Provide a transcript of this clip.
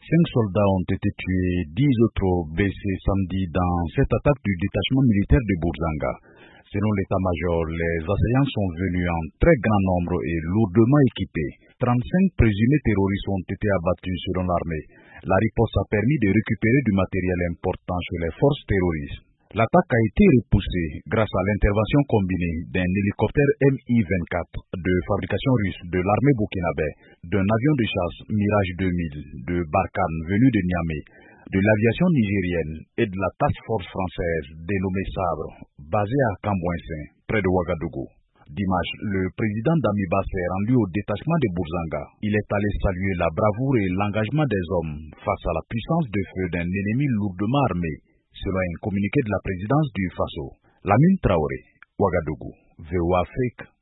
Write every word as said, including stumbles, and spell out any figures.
Cinq soldats ont été tués, dix autres blessés samedi dans cette attaque du détachement militaire de Bourzanga. Selon l'état-major, les assaillants sont venus en très grand nombre et lourdement équipés. trente-cinq présumés terroristes ont été abattus selon l'armée. La riposte a permis de récupérer du matériel important chez les forces terroristes. L'attaque a été repoussée grâce à l'intervention combinée d'un hélicoptère M I vingt-quatre de fabrication russe de l'armée burkinabé, d'un avion de chasse Mirage deux mille de Barkhane venu de Niamey, de l'aviation nigérienne et de la task force française dénommée Sabre, basée à Kambouinsin, près de Ouagadougou. Dimanche, le président d'Amiba s'est rendu au détachement de Bourzanga. Il est allé saluer la bravoure et l'engagement des hommes face à la puissance de feu d'un ennemi lourdement armé, selon un communiqué de la présidence du Faso. Lamine Traoré, Ouagadougou, V O A Afrique.